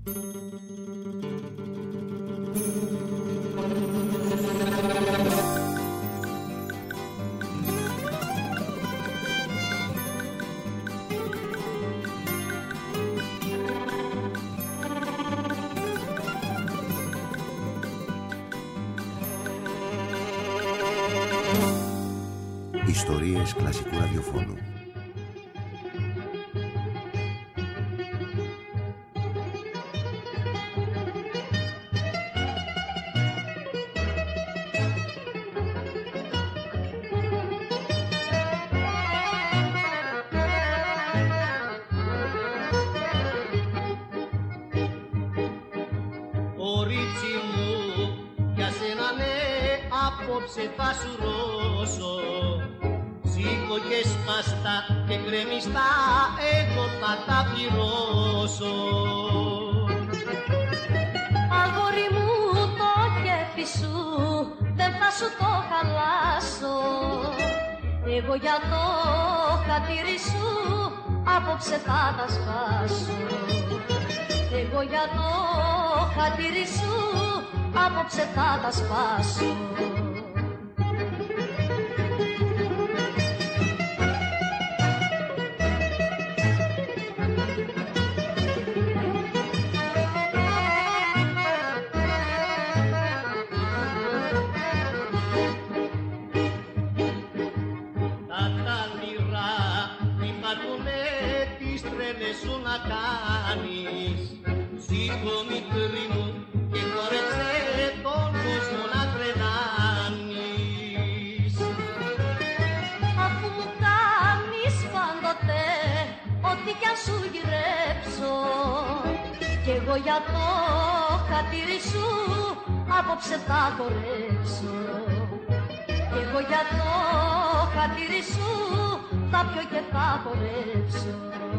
Ιστορίες κλασικού ραδιοφώνου. Κορίτσι μου, για σένα ναι, απόψε θα σου ρώσω. Σήκω και σπαστά και γκρεμιστά, εγώ θα τα πληρώσω. Αγόρι μου, το κέφι σου δεν θα σου το χαλάσω. Εγώ για το χατήρι σου απόψε θα τα σπάσω. Εγώ για το χατήρι σου απόψε θα τα σπάσω. Σήκω μικρή μου και χόρεψε τον κόσμο να τρελάνεις. Αφού μου κάνεις πάντοτε ό,τι κι αν σου γυρέψω, κι εγώ για το χατήρι σου απόψε θα χορέψω. Κι εγώ για το χατήρι σου θα πιω και θα χορέψω.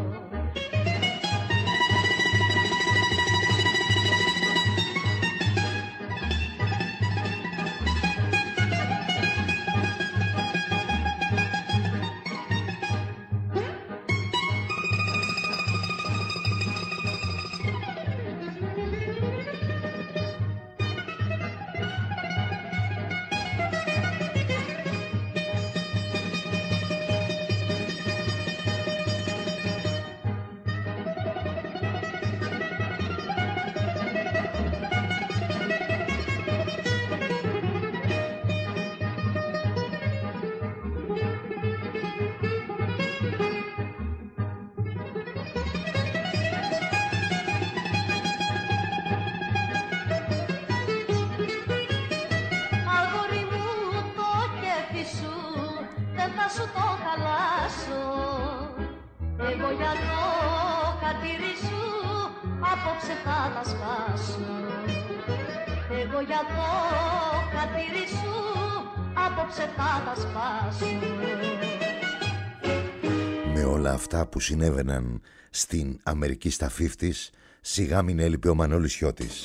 Εγώ για το χατήρι σου απόψε θα τα σπάσω. Εγώ για το χατήρι σου απόψε θα τα σπάσω. Με όλα αυτά που συνέβαιναν στην Αμερική στα 50's, σιγά μην έλειπε ο Μανώλης Χιώτης.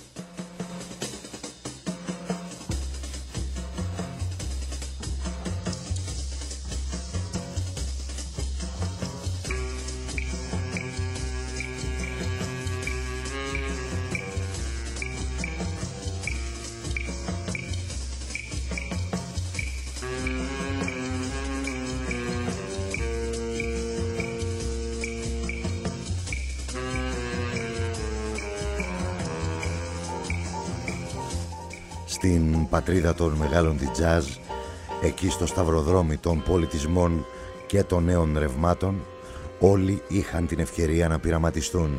Στην πατρίδα των μεγάλων τη τζαζ, εκεί στο σταυροδρόμι των πολιτισμών και των νέων ρευμάτων, όλοι είχαν την ευκαιρία να πειραματιστούν.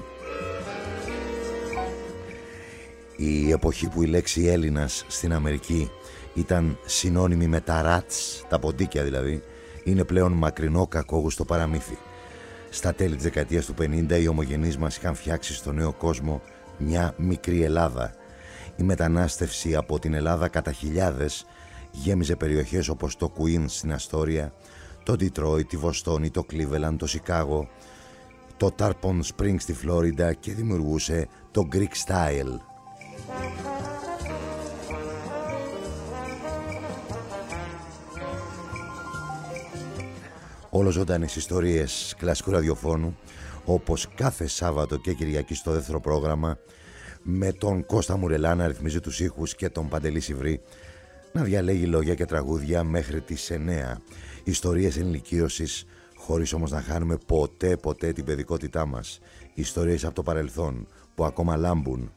Η εποχή που η λέξη Έλληνας στην Αμερική ήταν συνώνυμη με τα ράτς, τα ποντίκια δηλαδή, είναι πλέον μακρινό κακόγουστο παραμύθι. Στα τέλη της δεκαετίας του 50 οι ομογενείς μας είχαν φτιάξει στο νέο κόσμο μια μικρή Ελλάδα. Η μετανάστευση από την Ελλάδα κατά χιλιάδες γέμιζε περιοχές όπως το Queens στην Αστόρια, το Ντιτρόιτ, τη Βοστόνη, το Cleveland, το Σικάγο, το Tarpon Springs στη Φλόριντα και δημιουργούσε το Greek Style. Όλο ζωντανές ιστορίες κλασικού ραδιοφώνου, όπως κάθε Σάββατο και Κυριακή στο δεύτερο πρόγραμμα, με τον Κώστα Μουρελά να ρυθμίζει τους ήχους και τον Παντελή Σιβρή να διαλέγει λόγια και τραγούδια μέχρι τις 9. Ιστορίες ενηλικίωσης, χωρίς όμως να χάνουμε ποτέ την παιδικότητά μας. Ιστορίες από το παρελθόν που ακόμα λάμπουν.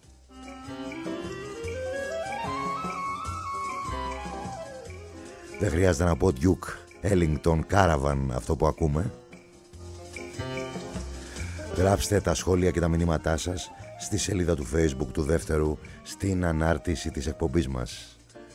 Δεν χρειάζεται να πω Duke Ellington Caravan αυτό που ακούμε. Γράψτε τα σχόλια και τα μηνύματά σας στη σελίδα του Facebook του δεύτερου, στην ανάρτηση της εκπομπής μας.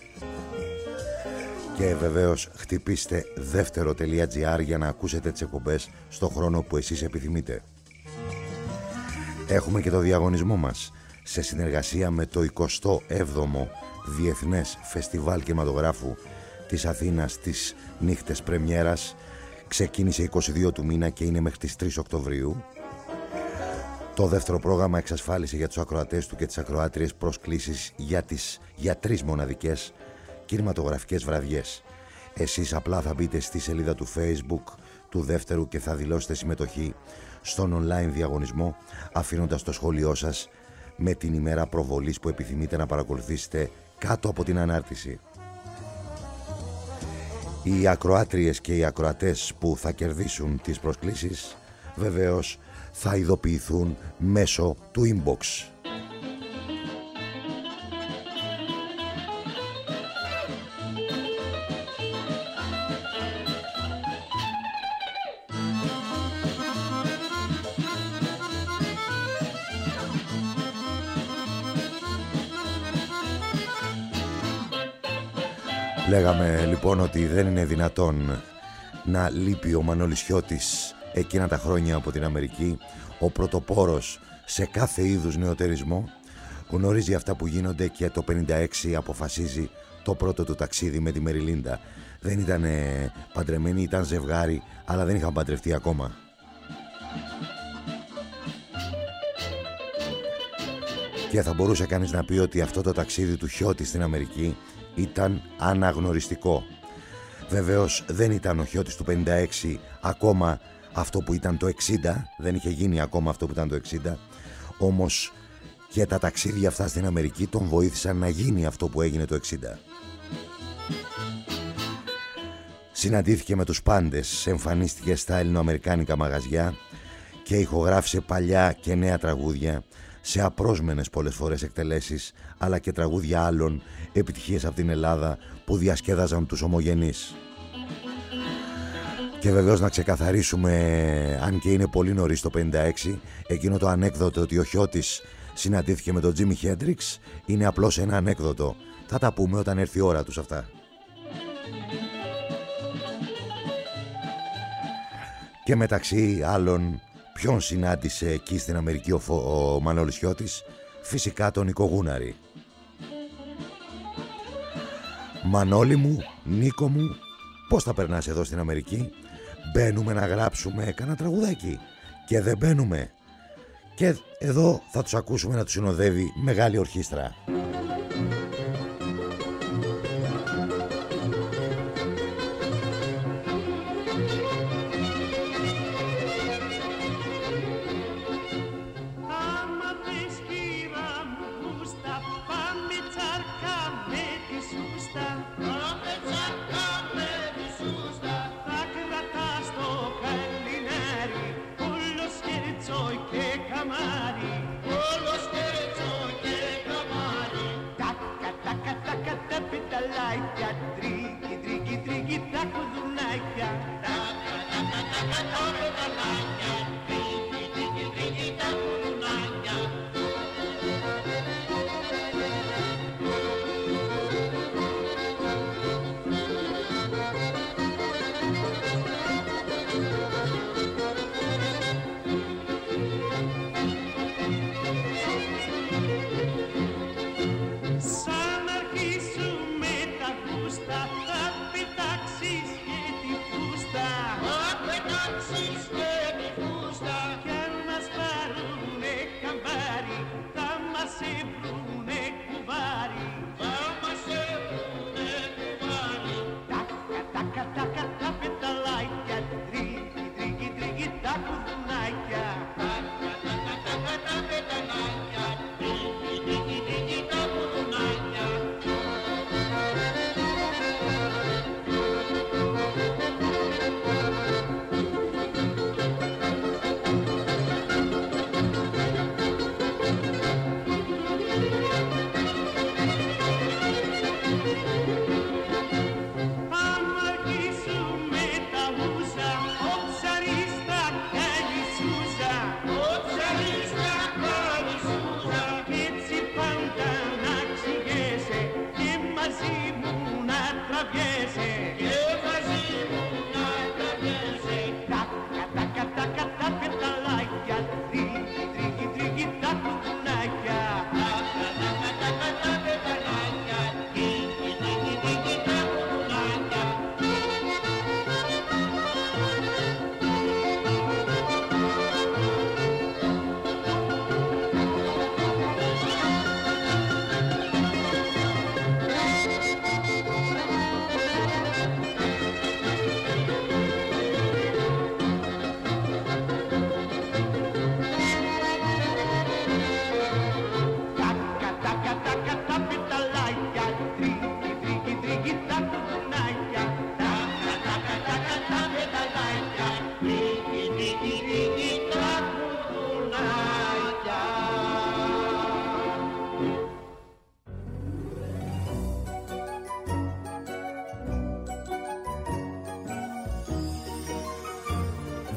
Και βεβαίως χτυπήστε δεύτερο.gr για να ακούσετε τις εκπομπές στο χρόνο που εσείς επιθυμείτε. Έχουμε και το διαγωνισμό μας σε συνεργασία με το 27ο Διεθνές Φεστιβάλ Κινηματογράφου της Αθήνας της Νύχτες Πρεμιέρας. Ξεκίνησε 22 του μήνα και είναι μέχρι τις 3 Οκτωβρίου. Το δεύτερο πρόγραμμα εξασφάλισε για τους ακροατές του και τις ακροάτριες προσκλήσεις για 3 μοναδικές κινηματογραφικές βραδιές. Εσείς απλά θα μπείτε στη σελίδα του Facebook του δεύτερου και θα δηλώσετε συμμετοχή στον online διαγωνισμό, αφήνοντας το σχόλιο σας με την ημέρα προβολής που επιθυμείτε να παρακολουθήσετε κάτω από την ανάρτηση. Οι ακροάτριες και οι ακροατές που θα κερδίσουν τις προσκλήσεις βεβαίως θα ειδοποιηθούν μέσω του inbox. Λέγαμε λοιπόν ότι δεν είναι δυνατόν να λείπει ο Μανώλης Χιώτης εκείνα τα χρόνια από την Αμερική, ο πρωτοπόρος σε κάθε είδους νεωτερισμό. Γνωρίζει αυτά που γίνονται και το 56 αποφασίζει το πρώτο του ταξίδι με τη Μεριλίντα. Δεν ήταν παντρεμένοι, ήταν ζευγάρι, αλλά δεν είχαν παντρευτεί ακόμα. Και θα μπορούσε κανείς να πει ότι αυτό το ταξίδι του Χιώτη στην Αμερική ήταν αναγνωριστικό. Βεβαίως δεν ήταν ο Χιώτης του 56 ακόμα αυτό που ήταν το 60, δεν είχε γίνει ακόμα αυτό που ήταν το 60, όμως και τα ταξίδια αυτά στην Αμερική τον βοήθησαν να γίνει αυτό που έγινε το 60. Συναντήθηκε με τους πάντες, εμφανίστηκε στα ελληνοαμερικάνικα μαγαζιά και ηχογράφησε παλιά και νέα τραγούδια σε απρόσμενες πολλές φορές εκτελέσεις, αλλά και τραγούδια άλλων, επιτυχίες από την Ελλάδα που διασκέδαζαν τους ομογενείς. Και βεβαίως να ξεκαθαρίσουμε, αν και είναι πολύ νωρίς το 56, εκείνο το ανέκδοτο ότι ο Χιώτης συναντήθηκε με τον Τζίμι Χέντριξ είναι απλώς ένα ανέκδοτο. Θα τα πούμε όταν έρθει η ώρα τους αυτά. Και μεταξύ άλλων, ποιον συνάντησε εκεί στην Αμερική ο Μανώλης Χιώτης? Φυσικά τον Νίκο Γούναρη. Μανώλη μου, Νίκο μου, πώς θα περνάς εδώ στην Αμερική? Μπαίνουμε να γράψουμε κανένα τραγουδάκι και δεν μπαίνουμε? Και εδώ θα τους ακούσουμε να τους συνοδεύει μεγάλη ορχήστρα. Con lo scherzo che camari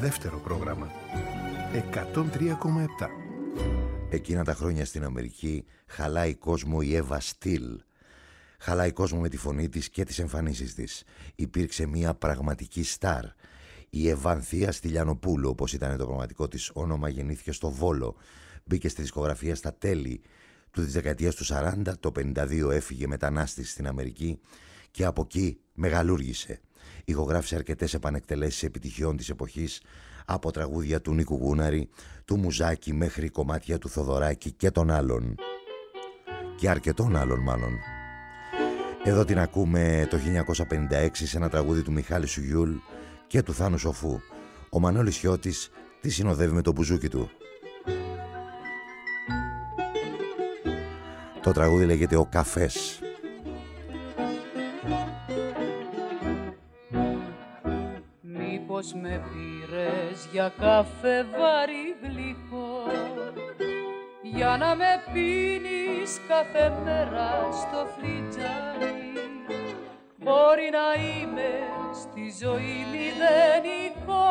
δεύτερο πρόγραμμα. 103,7. Εκείνα τα χρόνια στην Αμερική χαλάει κόσμο η Εύα Στυλ. Χαλάει κόσμο με τη φωνή της και τις εμφανίσεις της. Υπήρξε μια πραγματική στάρ. Η Ευανθία Στυλιανοπούλου, όπως ήταν το πραγματικό της όνομα, γεννήθηκε στο Βόλο. Μπήκε στη δισκογραφία στα τέλη της δεκαετίας του 40, το 52 έφυγε μετανάστης στην Αμερική και από εκεί μεγαλούργησε. Ηχογράφησε αρκετές επανεκτελέσεις επιτυχιών της εποχής, από τραγούδια του Νίκου Γούναρη, του Μουζάκη μέχρι κομμάτια του Θοδωράκη και των άλλων. Και αρκετών άλλων μάλλον. Εδώ την ακούμε το 1956 σε ένα τραγούδι του Μιχάλη Σουγιούλ και του Θάνου Σοφού. Ο Μανώλης Χιώτης τη συνοδεύει με το μπουζούκι του. Το τραγούδι λέγεται «Ο Καφές». Μήπως με πήρες για καφέ βαρύ γλυκό, για να με πίνεις κάθε μέρα στο φλιτζάνι? Μπορεί να είμαι στη ζωή μηδενικό,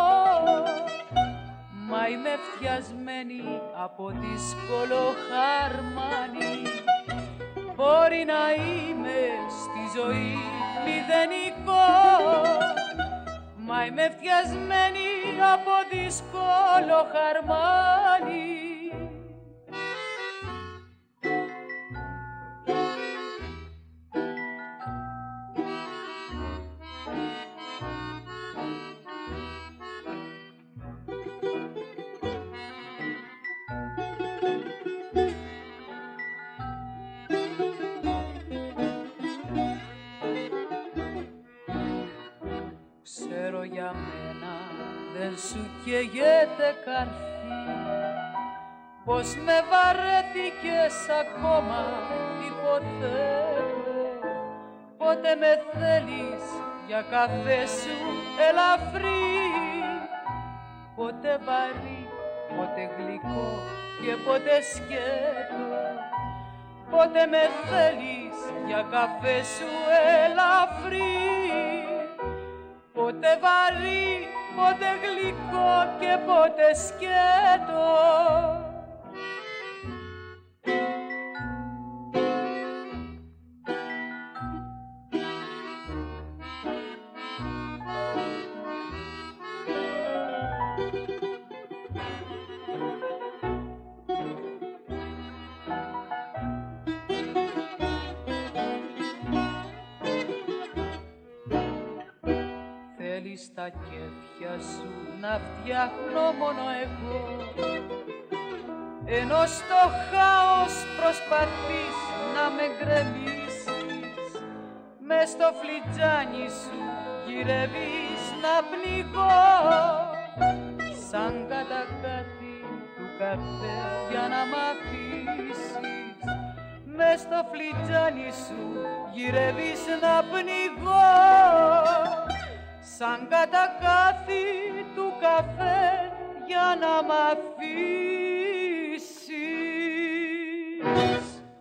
μα είμαι φτιασμένη από δύσκολο χαρμάνι. Μπορεί να είμαι στη ζωή μηδενικό, μα είμαι φτιασμένη από δύσκολο χαρμάνι. Ξέρω για μένα δεν σου καίγεται καρφί, πως με βαρέθηκες ακόμα υποθέτω. Πότε με θέλεις για καφέ σου ελαφρύ, πότε βαρύ, πότε γλυκό και πότε σκέτο. Πότε με θέλεις για καφέ σου ελαφρύ, πότε βαρύ, πότε γλυκό και πότε σκέτο. Στα κέφια σου να φτιάχνω μόνο εγώ, ενώ στο χάος προσπαθείς να με γκρεμίσεις. Μες στο φλιτζάνι σου γυρεύεις να πνιγώ, σαν κατακάτι του καφέ για να μ' αφήσεις. Μες στο φλιτζάνι σου γυρεύεις να πνιγώ, σαν κατακάθι του καφέ για να μ' αφήσεις.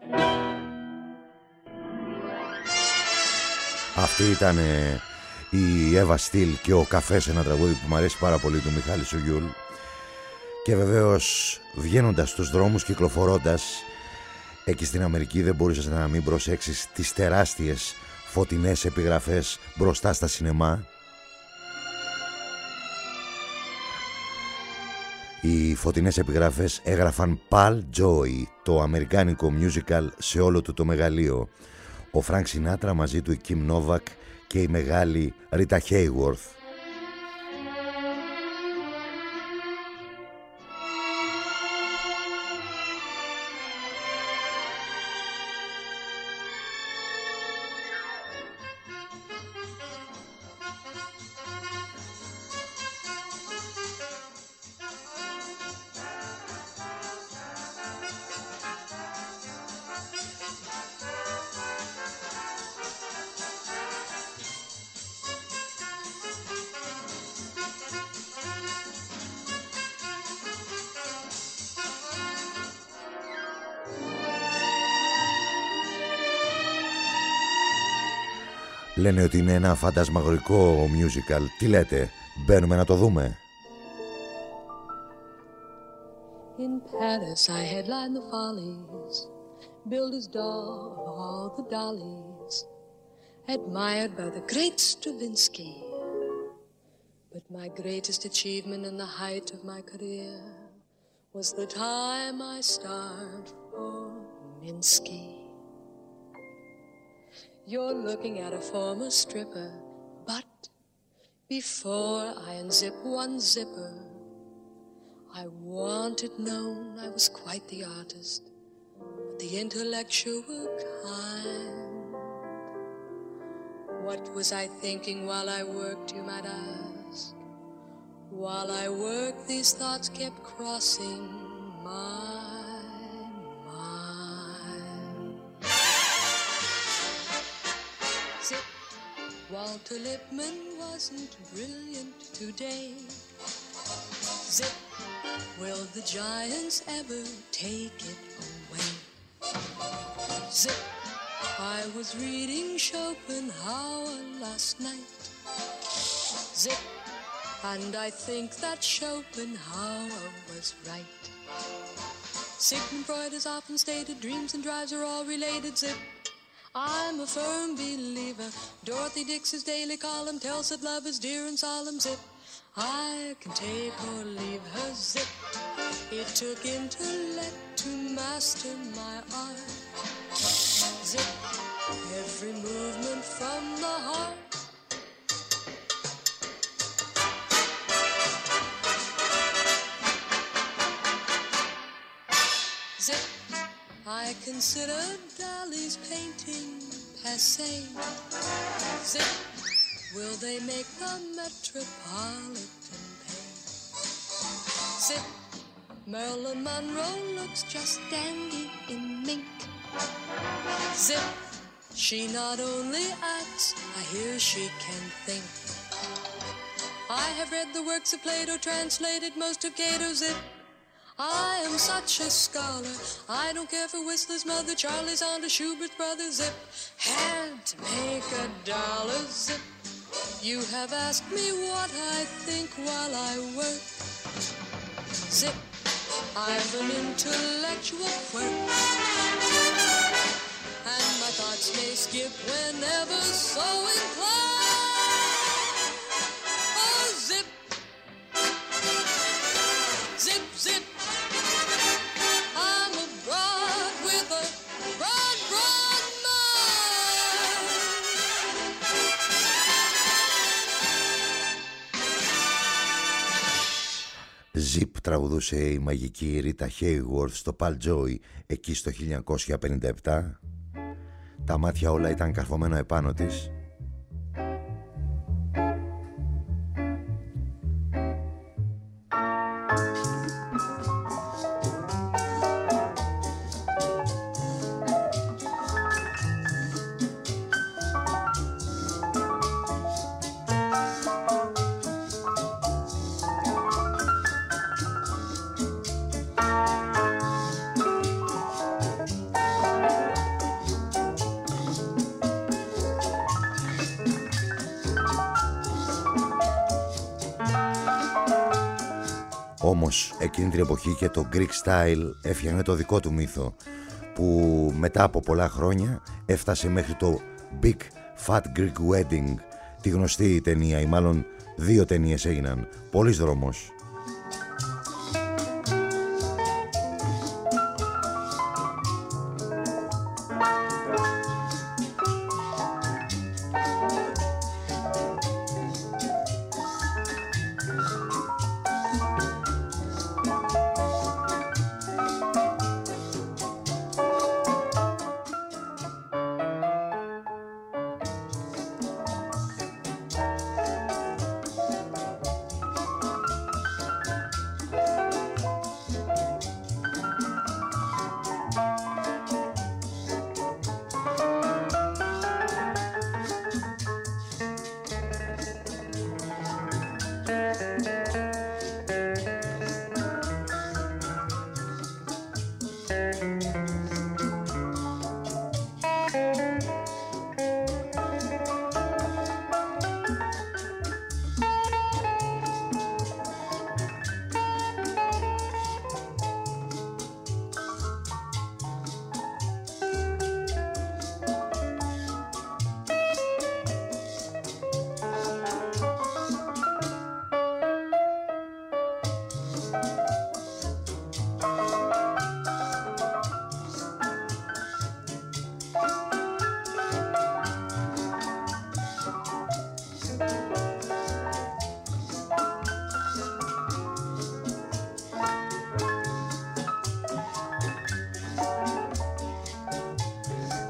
Αυτή ήταν η Εύα Στυλ και ο Καφές, ένα τραγούδι που μου αρέσει πάρα πολύ του Μιχάλη Σουγιούλ. Και βεβαίως βγαίνοντας στους δρόμους, κυκλοφορώντας εκεί στην Αμερική, δεν μπορούσες να μην προσέξεις τις τεράστιες φωτεινές επιγραφές μπροστά στα σινεμά. Οι φωτεινές επιγραφές έγραφαν Pal Joy, το αμερικάνικο musical σε όλο του το μεγαλείο. Ο Φρανκ Σινάτρα μαζί του η Κιμ Νόβακ και η μεγάλη Ρίτα Χέιουορθ. Λένε ότι είναι ένα φαντασμαγορικό musical. Τι λέτε, μπαίνουμε να το δούμε? Paris, I headlined the Follies, Builder's doll of all the dollies, admired by the great Stravinsky. But my greatest achievement and the height of my career was the time I starred for Minsky. You're looking at a former stripper, but before I unzip one zipper, I want it known I was quite the artist, but the intellectual kind. What was I thinking while I worked, you might ask? While I worked, these thoughts kept crossing my mind. Zip, Walter Lippmann wasn't brilliant today. Zip, will the giants ever take it away? Zip, I was reading Schopenhauer last night. Zip, and I think that Schopenhauer was right. Sigmund Freud has often stated dreams and drives are all related. Zip, I'm a firm believer. Dorothy Dix's daily column tells that love is dear and solemn. Zip, I can take or leave her. Zip, it took intellect to master my art. Zip, every movement from the heart. Zip, I consider Dali's painting passé. Zip, will they make the Metropolitan pay? Zip, Marilyn Monroe looks just dandy in mink. Zip, she not only acts, I hear she can think. I have read the works of Plato, translated most of Cato. Zip, I am such a scholar, I don't care for Whistler's mother, Charlie's aunt or Schubert's brother. Zip, had to make $1. Zip, you have asked me what I think while I work. Zip, I've an intellectual quirk, and my thoughts may skip whenever so inclined. Oh, zip, zip, zip, I'm abroad with a broad, broad mind. Zip τραγουδούσε η μαγική Ρίτα Hayworth στο Pal Joy εκεί στο 1957. Τα μάτια όλα ήταν καρφωμένα επάνω της. Όμως εκείνη την εποχή και το Greek Style έφτιαχνε το δικό του μύθο, που μετά από πολλά χρόνια έφτασε μέχρι το Big Fat Greek Wedding, τη γνωστή ταινία, ή μάλλον 2 ταινίες έγιναν, πολύς δρόμος.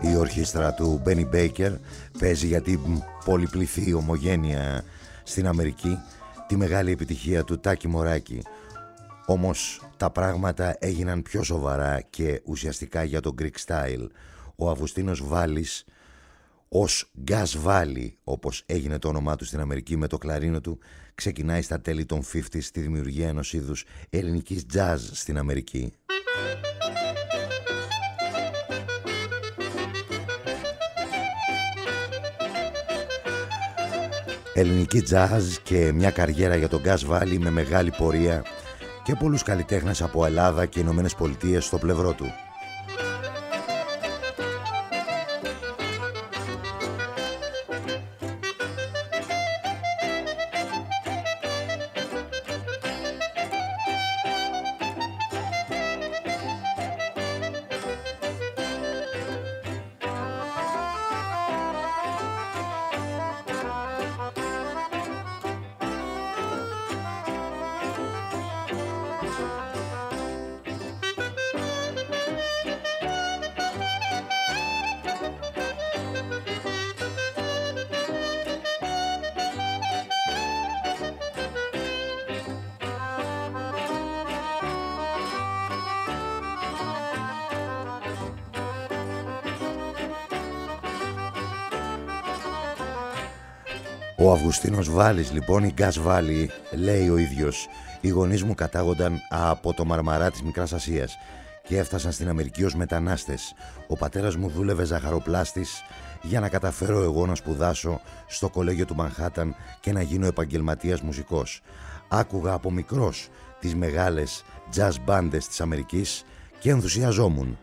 Η ορχήστρα του Benny Baker παίζει για την πολυπληθή ομογένεια στην Αμερική τη μεγάλη επιτυχία του Τάκη Μωράκη. Όμως τα πράγματα έγιναν πιο σοβαρά και ουσιαστικά για τον Greek Style. Ο Αυγουστίνος Βάλης, ως Gas Valley όπως έγινε το όνομά του στην Αμερική με το κλαρίνο του, ξεκινάει στα τέλη των 50's τη δημιουργία ενός είδους ελληνικής jazz στην Αμερική. Ελληνική jazz και μια καριέρα για τον Gas Valley με μεγάλη πορεία και πολλούς καλλιτέχνες από Ελλάδα και Ηνωμένες Πολιτείες στο πλευρό του. Ο Αυγουστίνος Βάλης λοιπόν, η Gas Valley, λέει ο ίδιος, οι γονείς μου κατάγονταν από το Μαρμαρά της Μικράς Ασίας και έφτασαν στην Αμερική ως μετανάστες. Ο πατέρας μου δούλευε ζαχαροπλάστης για να καταφέρω εγώ να σπουδάσω στο κολέγιο του Μανχάταν και να γίνω επαγγελματίας μουσικός. Άκουγα από μικρός τις μεγάλες jazz μπάντες της Αμερικής και ενθουσιαζόμουν.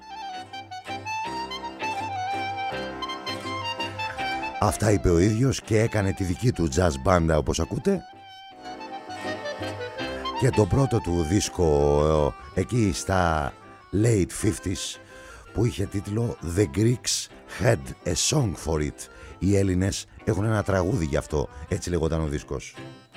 Αυτά είπε ο ίδιος και έκανε τη δική του jazz μπάντα όπως ακούτε. Και το πρώτο του δίσκο εκεί στα late 50s που είχε τίτλο The Greeks Had a Song for It. Οι Έλληνες έχουν ένα τραγούδι γι' αυτό, έτσι λεγόταν ο δίσκος.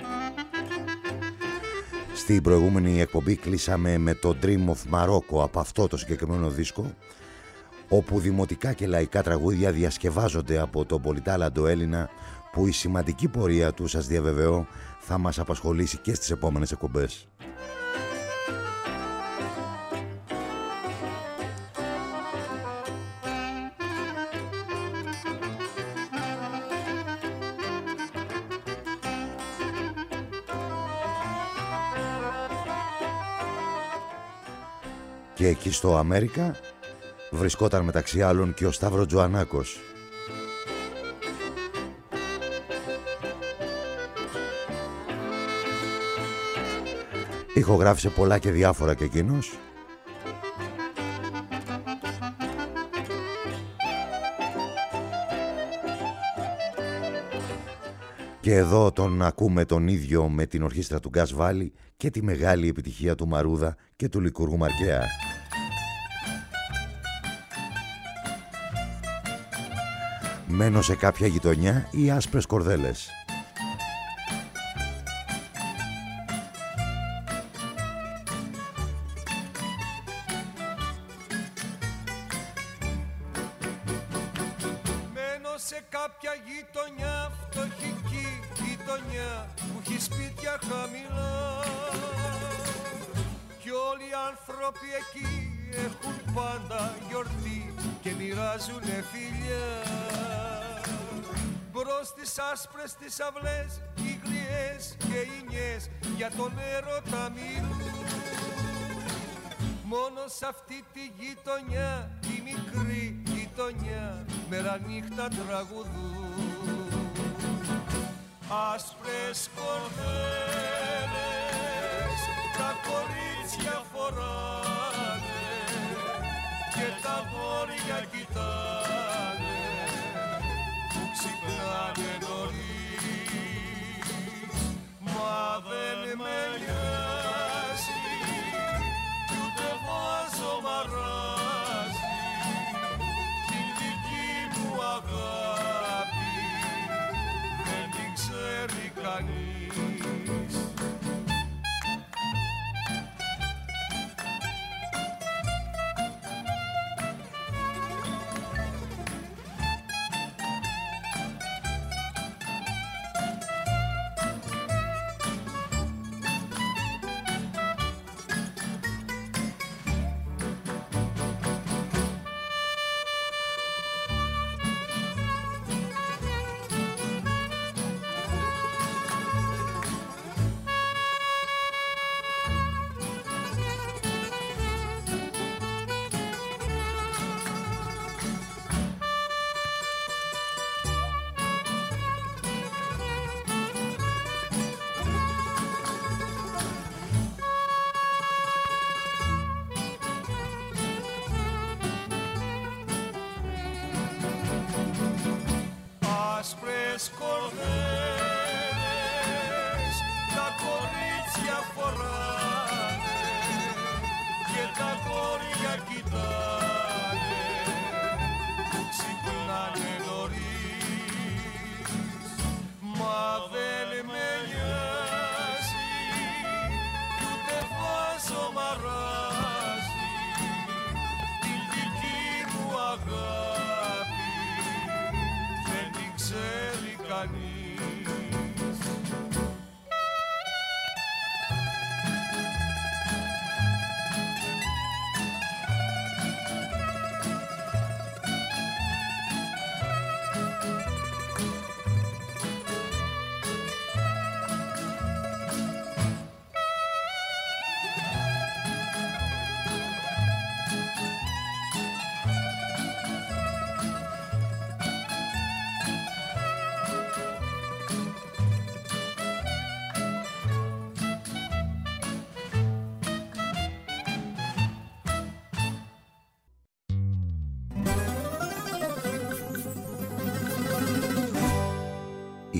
Στην προηγούμενη εκπομπή κλείσαμε με το Dream of Morocco από αυτό το συγκεκριμένο δίσκο, όπου δημοτικά και λαϊκά τραγούδια διασκευάζονται από τον πολυτάλαντο Έλληνα, που η σημαντική πορεία του, σας διαβεβαιώ, θα μας απασχολήσει και στις επόμενες εκπομπές. Και εκεί στο Αμέρικα βρισκόταν μεταξύ άλλων και ο Σταύρο Τζοανάκος. Ηχογράφησε πολλά και διάφορα και εκείνος. Και εδώ τον ακούμε τον ίδιο με την ορχήστρα του Gas Valley και τη μεγάλη επιτυχία του Μαρούδα και του Λικουργού Μαρκέα. Μένω σε κάποια γειτονιά ή άσπρες κορδέλες. Μένω σε κάποια γειτονιά, φτωχική γειτονιά που έχει σπίτια χαμηλά κι όλοι οι άνθρωποι εκεί έχουν πάντα γιορτή και μοιράζουνε φιλιά. Μπρος τις άσπρες τις αυλές, οι γριές και οι νιές για τον έρωτα μιλούν. Μόνο σ' αυτή τη γειτονιά, τη μικρή γειτονιά, μέρα νύχτα τραγουδούν. Άσπρες κορδέλες τα κορίτσια φοράνε και τα αγόρια κοιτάνε που ξυπνάνε νωρίς. Μα δεν με νοιάζει κι ούτε βάζω μαράζει την δική μου αγάπη δεν την ξέρει κανείς.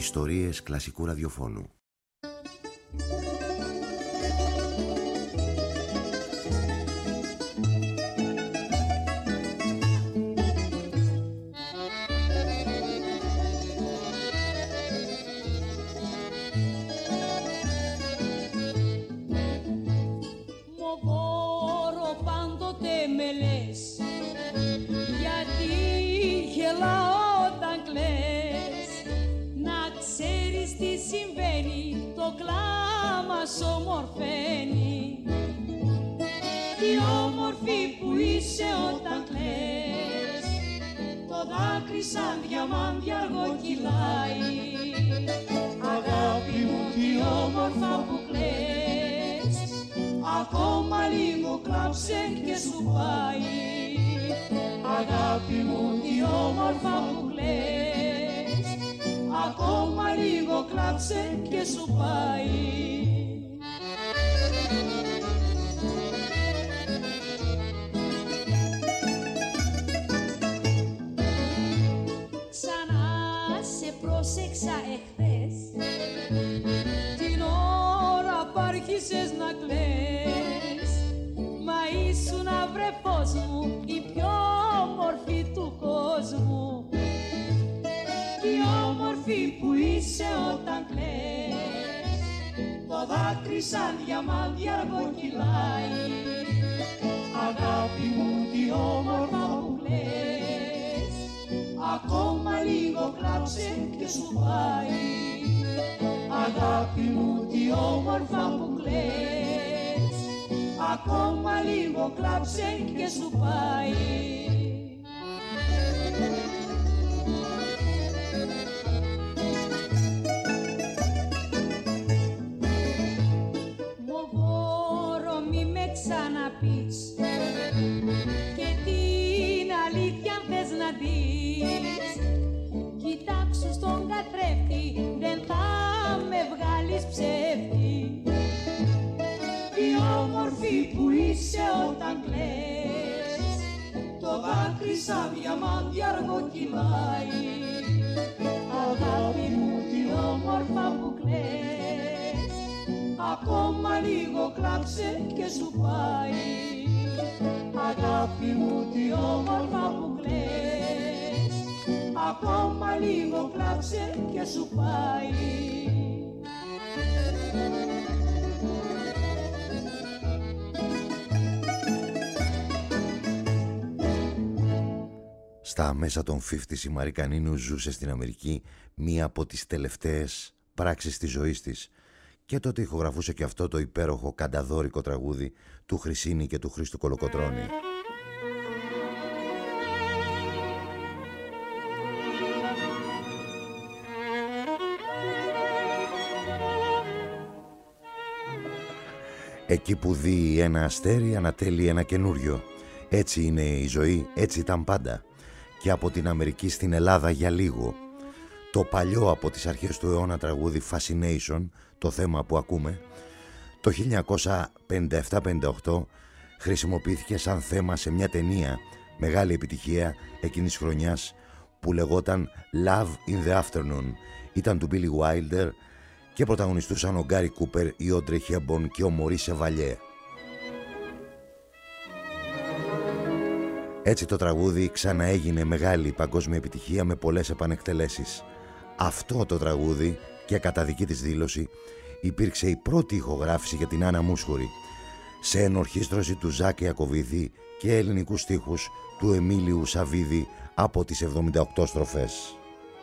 Ιστορίες κλασικού ραδιοφώνου. Ομορφαίνει τι όμορφη που είσαι όταν κλαις, το δάκρυ σαν διαμάντια αργό κυλάει. Αγάπη μου τι όμορφα που κλαις, ακόμα λίγο κλάψε και σου πάει. Αγάπη μου τι όμορφα που κλαις, ακόμα λίγο κλάψε και σου πάει. Πρόσεξα εχθές την ώρα που άρχισες να κλαις, μα ήσουν βρεφός μου η πιο όμορφη του κόσμου. Τι όμορφη που είσαι όταν κλαις, το δάκρυ σαν διαμάντια αργό κυλάει. Αγάπη μου τι όμορφα που κλαις, ακόμα λίγο κλάψε και σου πάει. Αγάπη μου τι όμορφα που κλαις, ακόμα λίγο κλάψε και σου πάει. Μογόρο μη με ξαναπείς και την αλήθεια αν θες να δεις, κοιτάξου στον καθρέφτη, δεν θα με βγάλεις ψεύτη. Τι όμορφη που είσαι όταν κλαις, το δάκρυ σαν διαμάντια αργό κυλάει. Αγάπη μου τι όμορφα που κλαις, ακόμα λίγο κλάψε και σου πάει. Αγάπη μου τι όμορφα που κλαις, ακόμα λίγο κλάψε και σου πάει. Στα μέσα των 50's η Μαρή Κανίνου ζούσε στην Αμερική μία από τις τελευταίες πράξεις της ζωής της και τότε ηχογραφούσε και αυτό το υπέροχο κανταδόρικο τραγούδι του Χρυσίνη και του Χρήστου Κολοκοτρώνη. Εκεί που δει ένα αστέρι ανατέλει ένα καινούριο. Έτσι είναι η ζωή, έτσι ήταν πάντα. Και από την Αμερική στην Ελλάδα για λίγο. Το παλιό από τις αρχές του αιώνα τραγούδι Fascination, το θέμα που ακούμε, το 1957-58 χρησιμοποιήθηκε σαν θέμα σε μια ταινία μεγάλη επιτυχία εκείνης χρονιάς που λεγόταν Love in the Afternoon. Ήταν του Billy Wilder και πρωταγωνιστούσαν ο Γκάρι Κούπερ, η Όντρε Χέμπον και ο Μωρί Σεβαλιέ. Έτσι το τραγούδι ξαναέγινε μεγάλη παγκόσμια επιτυχία με πολλές επανεκτελέσεις. Αυτό το τραγούδι, και κατά δική της δήλωση, υπήρξε η πρώτη ηχογράφηση για την Άννα Μούσχουρη, σε ενορχήστρωση του Ζάκη Ιακωβίδη και ελληνικούς στίχους του Εμίλιου Σαββίδη από τις 78 στροφές.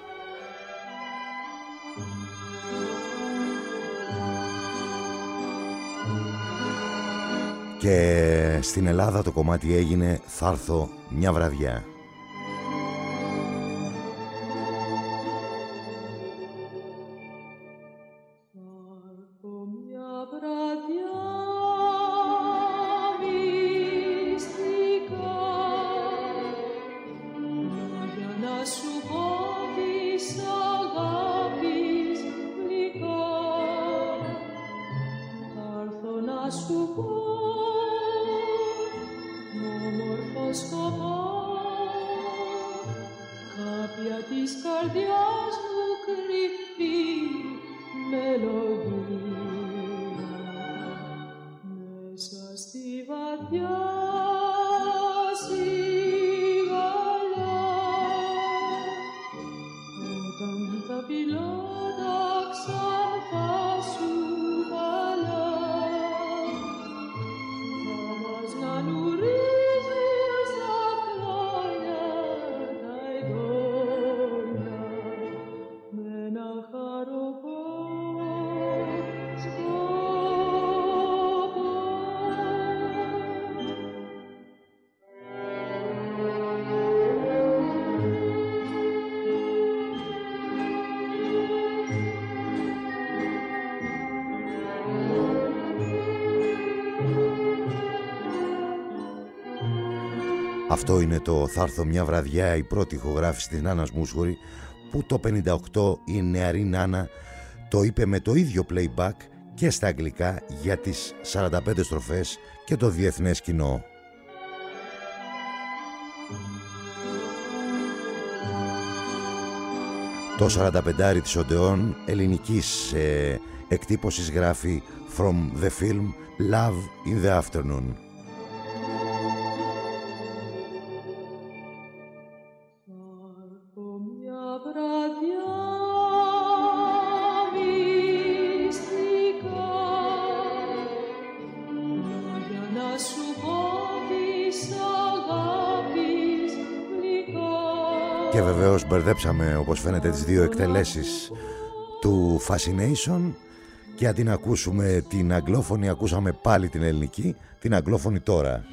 Και στην Ελλάδα το κομμάτι έγινε «Θα έρθω μια βραδιά». Κάποια της καρδιάς μου τρυφή μελωδία μέσα στη βαθιά σιγαλιά όταν τα πιλώτα ξανθά σου παλιά θα μας να νουρίζεις τα χρόνια τα ειδόνια με ένα χαροπό σκοπό. Αυτό είναι το «Θα έρθω μια βραδιά», η πρώτη ηχογράφηση της Νάνας Μούσχουρη, που το 58 η νεαρή Νάνα το είπε με το ίδιο playback και στα αγγλικά για τις 45 στροφές και το διεθνές κοινό. Το 45 της Οντεόν ελληνικής εκτύπωσης γράφει «From the film Love in the Afternoon». Και βεβαίως μπερδέψαμε, όπως φαίνεται, τις δύο εκτελέσεις του Fascination και αντί να ακούσουμε την αγγλόφωνη ακούσαμε πάλι την ελληνική, την αγγλόφωνη τώρα.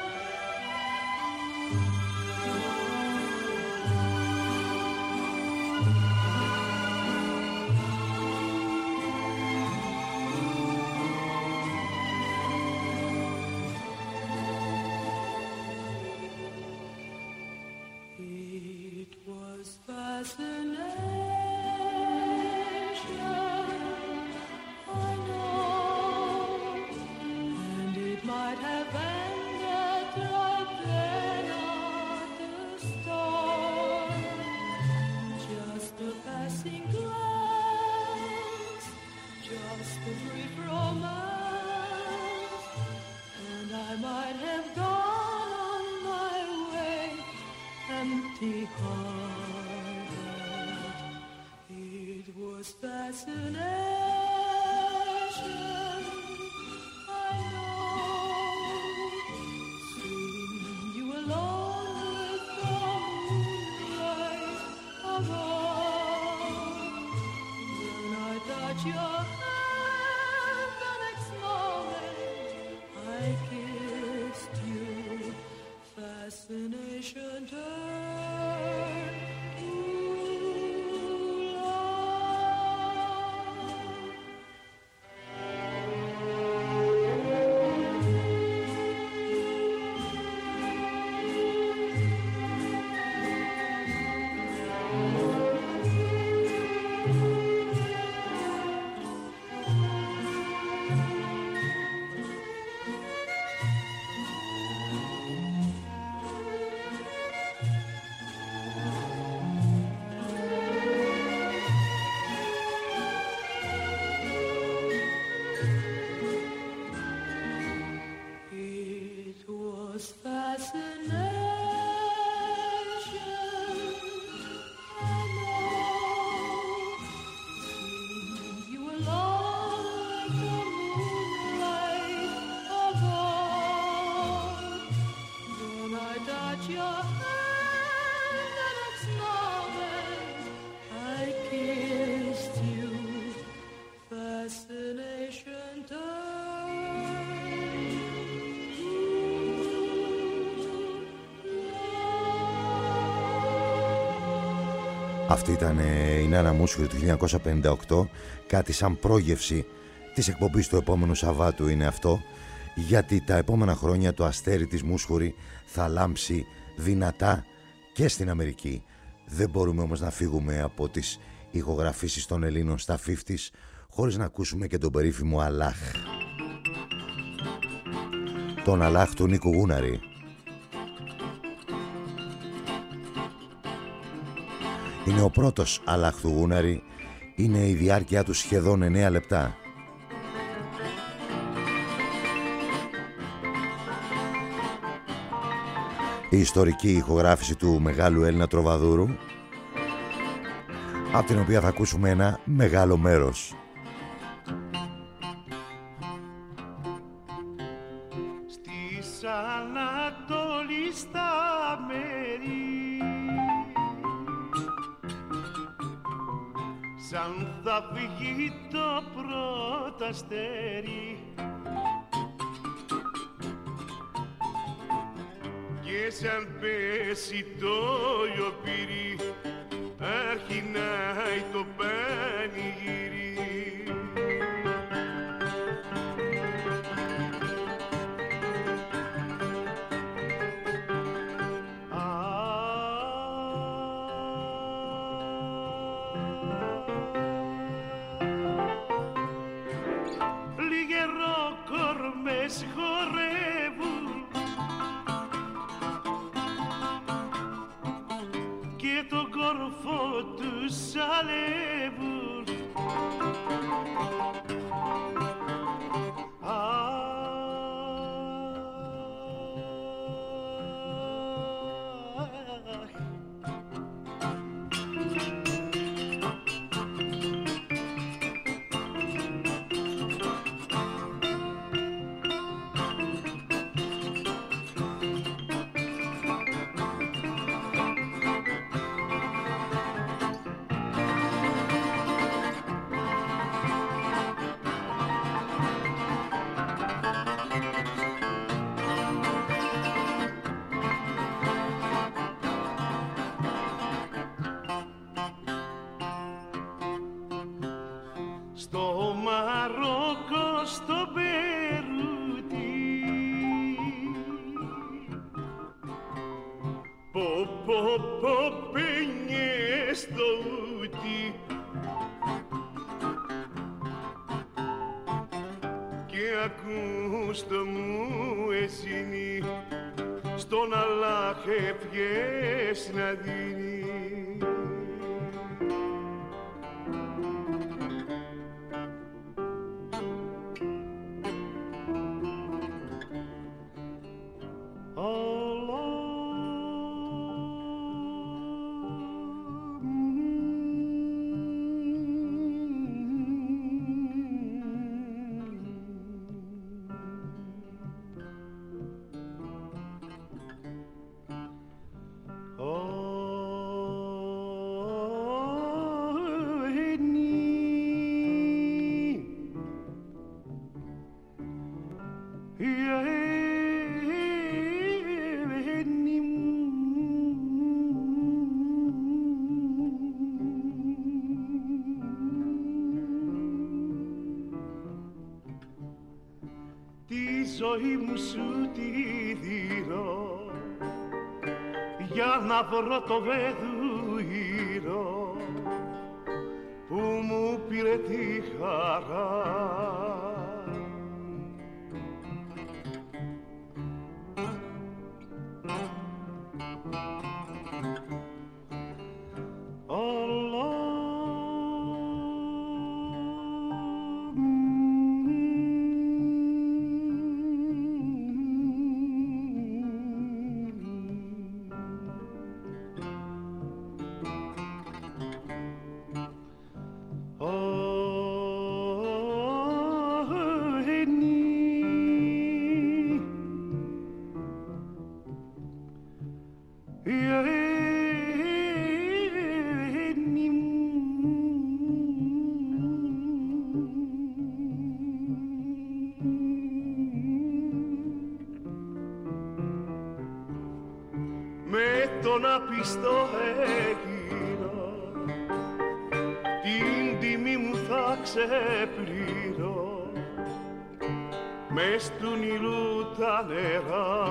Αυτή ήταν η Νάνα Μούσχουρη του 1958, κάτι σαν πρόγευση της εκπομπής του επόμενου Σαββάτου είναι αυτό, γιατί τα επόμενα χρόνια το αστέρι της Μούσχουρη θα λάμψει δυνατά και στην Αμερική. Δεν μπορούμε όμως να φύγουμε από τις ηχογραφήσεις των Ελλήνων στα 50's χωρίς να ακούσουμε και τον περίφημο Αλάχ. Τον Αλάχ του Νίκου Γούναρη. Είναι ο πρώτος Αλαχθουγούναρη, είναι η διάρκεια του σχεδόν 9 λεπτά. Η ιστορική ηχογράφηση του μεγάλου Έλληνα τροβαδούρου, από την οποία θα ακούσουμε ένα μεγάλο μέρος. Στις Ανατολής στα μέρη σαν θα βγει το πρώτο αστέρι και σαν πέσει το λιοπύρι αρχινάει το πανηγύρι. Λιγερόκορμες χορεύουν και τον κόρφο τους αλεύουν. Στο Μαρόκο, στο Μπερούτι, πενιές στο ούτι και ακούς το μου εσύνη στον Αλλάχ ευχές να δίνει. Ζωή μου σου τη δίνω για να βρω το βεδουίνο που μου πήρε τη χαρά. Στο εκείνο την τιμή μου θα ξεπλύνω μες του Νείλου τα νερά.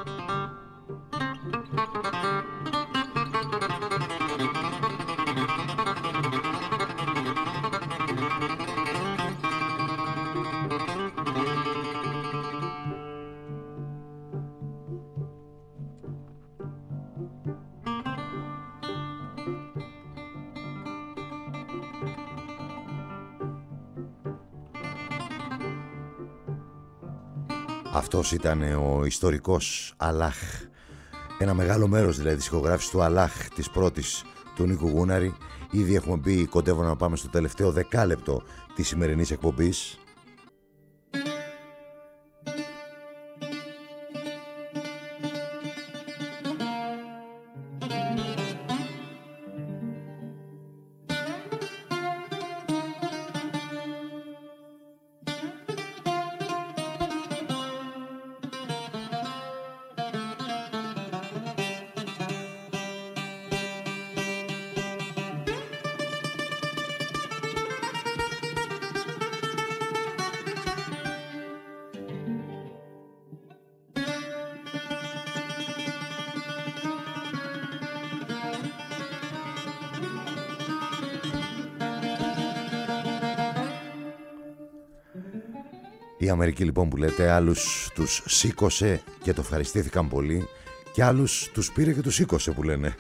Αυτός ήταν ο ιστορικός Αλάχ. Ένα μεγάλο μέρος δηλαδή της ηχογράφησης του Αλάχ, της πρώτης του Νίκου Γούναρη. Ήδη έχουμε μπει, κοντεύω να πάμε στο τελευταίο δεκάλεπτο της σημερινής εκπομπής. Η Αμερική λοιπόν που λέτε, άλλους τους σήκωσε και το ευχαριστήθηκαν πολύ και άλλους τους πήρε και τους σήκωσε που λένε.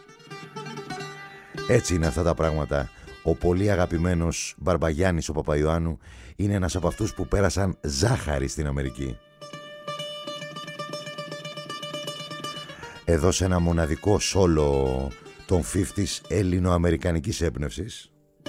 Έτσι είναι αυτά τα πράγματα. Ο πολύ αγαπημένος Μπαρμπαγιάννης ο Παπαϊωάννου είναι ένας από αυτούς που πέρασαν ζάχαρη στην Αμερική. Εδώ σε ένα μοναδικό σόλο των 50's ελληνοαμερικανικής έμπνευσης.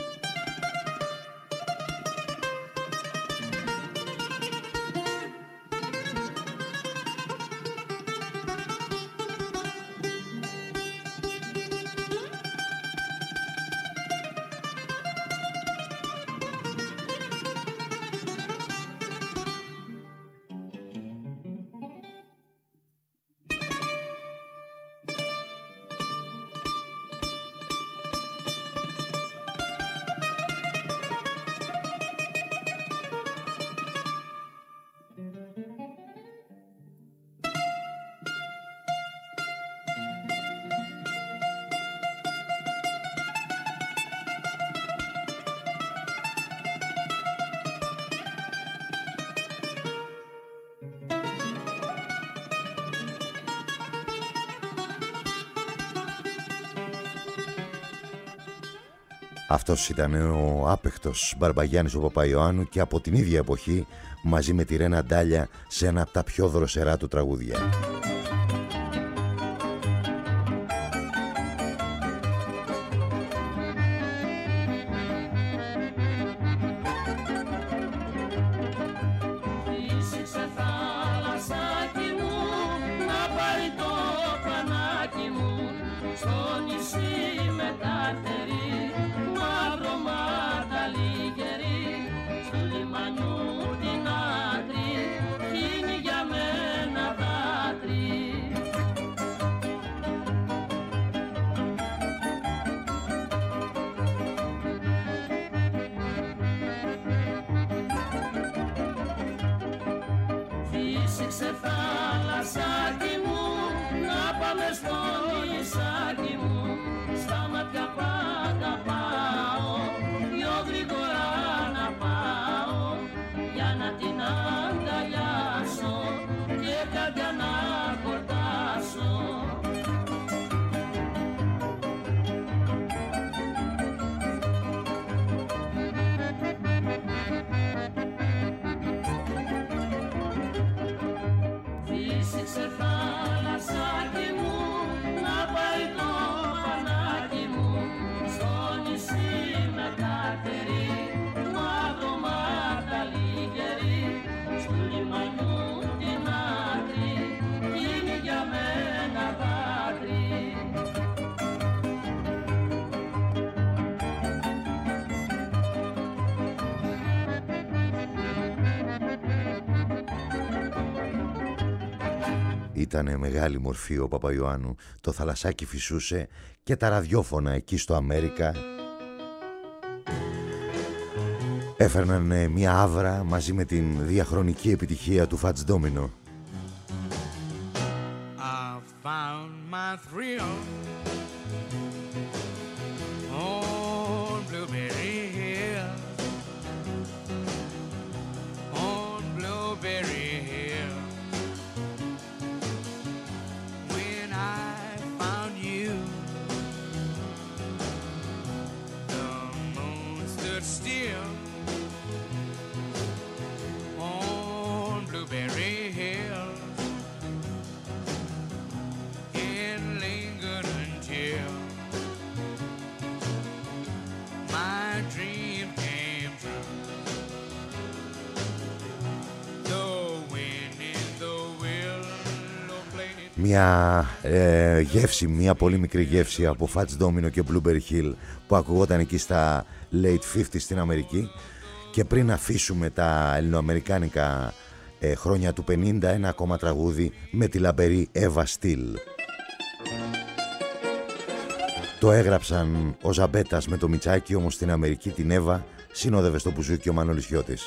Αυτός ήταν ο άπαιχτος Μπαρμπαγιάννης ο Παπαϊωάννου και από την ίδια εποχή μαζί με τη Ρένα Ντάλια σε ένα από τα πιο δροσερά του τραγούδια. Ήτανε μεγάλη μορφή ο Παπαϊωάννου. Το θαλασσάκι φυσούσε και τα ραδιόφωνα εκεί στο Αμέρικα έφερναν μια άβρα μαζί με την διαχρονική επιτυχία του Fats Domino. my thrill on Blueberry Hill, on Blueberry Hill. When I found you, the moon stood still on Blueberry Hill. Μια γεύση, μια πολύ μικρή γεύση από Fats Domino και Blueberry Hill που ακουγόταν εκεί στα late 50s στην Αμερική. Και πριν αφήσουμε τα ελληνοαμερικάνικα χρόνια του 50, ένα ακόμα τραγούδι με τη λαμπερή Εύα Στυλ. Το έγραψαν ο Ζαμπέτας με το Μιτσάκι, όμως στην Αμερική την Εύα συνόδευε στο μπουζούκι ο Μανώλης Χιώτης.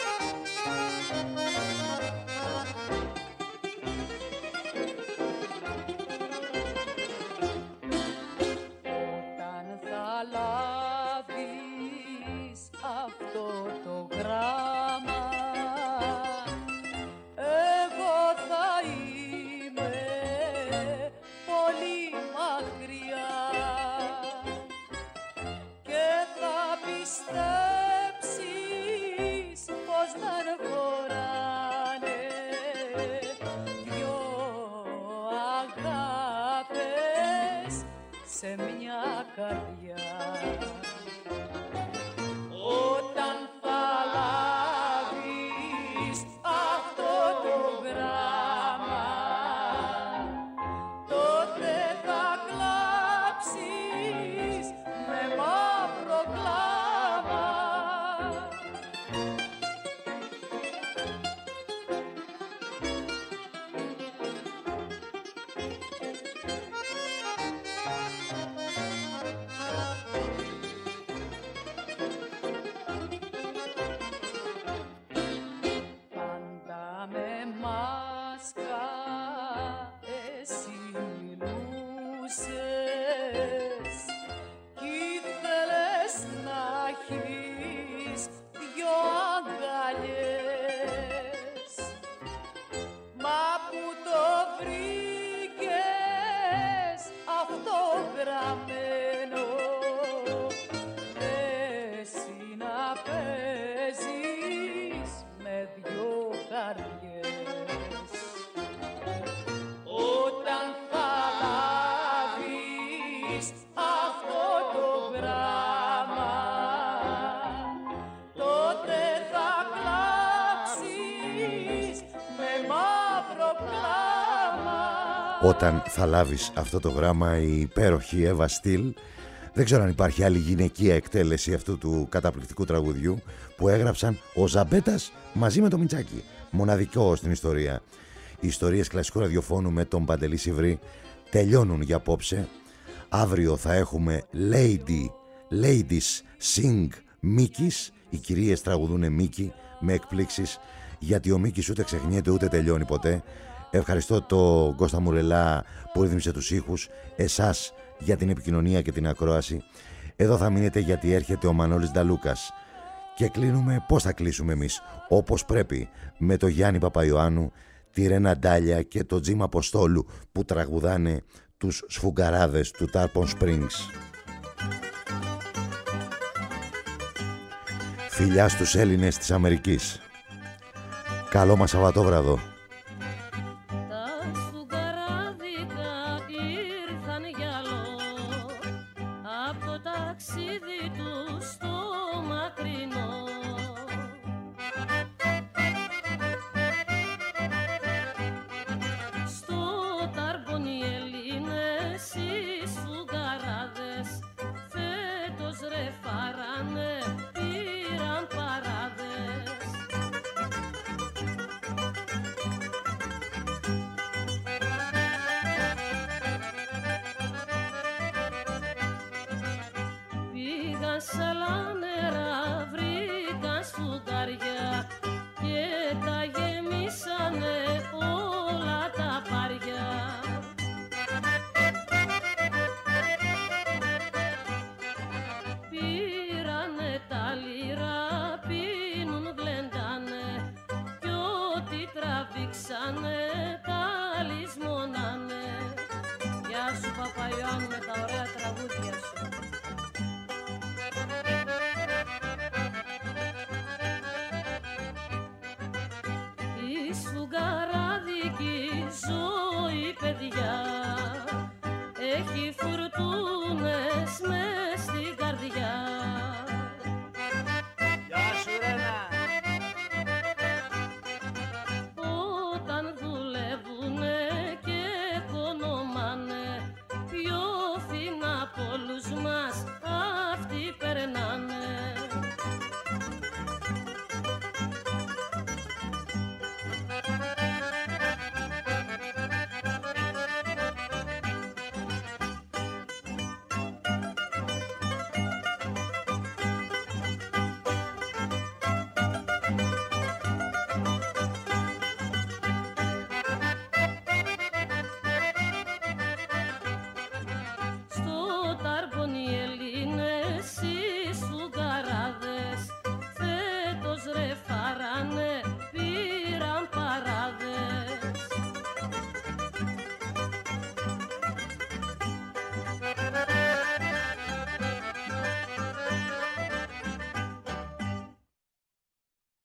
Όταν θα λάβεις αυτό το γράμμα, η υπέροχη Εύα Στυλ. Δεν ξέρω αν υπάρχει άλλη γυναικεία εκτέλεση αυτού του καταπληκτικού τραγουδιού που έγραψαν ο Ζαμπέτας μαζί με το Μιτσάκι. Μοναδικό στην ιστορία. Οι ιστορίες κλασικού ραδιοφώνου με τον Παντελή Σιβρή τελειώνουν για απόψε. Αύριο θα έχουμε Ladies Sing Mickeys. Οι κυρίες τραγουδούν Μίκη με εκπλήξεις, γιατί ο Μίκης ούτε ξεχνιέται ούτε τελειώνει ποτέ. Ευχαριστώ τον Κώστα Μουρελά που ρύθμισε τους ήχους, εσάς για την επικοινωνία και την ακρόαση. Εδώ θα μείνετε γιατί έρχεται ο Μανώλης Νταλούκας. Και κλείνουμε, πώς θα κλείσουμε εμείς, όπως πρέπει, με το Γιάννη Παπαϊωάννου, τη Ρένα Ντάλια και το Τζιμ Αποστόλου που τραγουδάνε τους σφουγγαράδες του Tarpon Springs. Φιλιά στους Έλληνες της Αμερικής. Καλό μας Σαββατόβραδο. Παπαϊωάννου, με τα ωραία τραγούδια σου. Η σφουγγαράδικη ζωή, παιδιά, έχει φουρτούνες μες στην καρδιά. Γεια σου Ρένα. Όταν δουλεύουνε και οικονομάνε, πιο φίνα από όλους μας αυτοί περνάνε. Στο Τάρπον οι Έλληνες